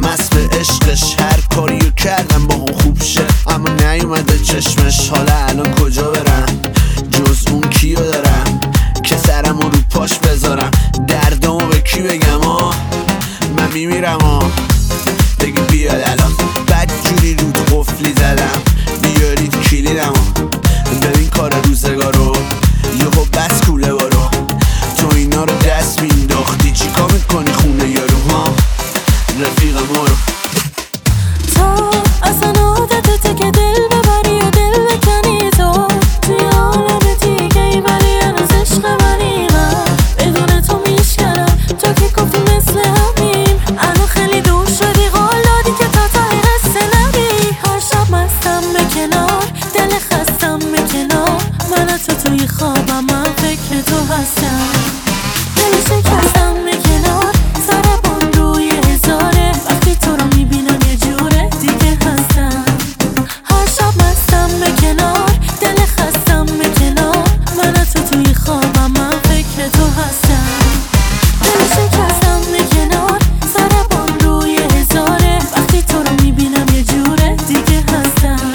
مست به عشقش هر کاریو کردم با اون خوب شه، اما نیومده چشمش. حالا الان کجا برم جز اون کیو دارم که سرمو رو پاش بذارم؟ دردامو به کی بگم؟ من میمیرم بگی بیاد الان. بد جوری رود قفلی زدم بیارید کلیدمو. ببین کار روزگارو یهو بس کوله بارو. تو اینا رو دست مینداختی چیکار میکنی خونه یارو؟ رفیق ما رو تو اصلا عادتته که دل ببری و دل بکنی. تو توی عالم دیگه ای ولی هنوز عشق منی. من بدون تو میشکنم تو که گفتی مثل همیم. الان خیلی دور شدی قول دادی که تا ته قصه نگی. هر شب مستم به کنار دل خستم به کنار. من تو توی خوابم من فکر تو هستم. دل شکستم به کنار سربان روی هزاره. وقتی تو رو میبینم یه جوره دیگه هستم. هر شب مستم به کنار دل خستم به کنار. من تو توی خوابم من فکر تو هستم. دل شکستم به کنار سربان روی هزاره. وقتی تو رو میبینم یه جوره دیگه هستم.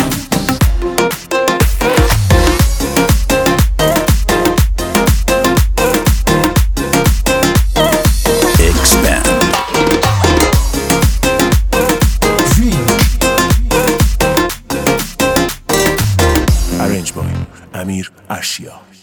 Arranged by Amir Ashia.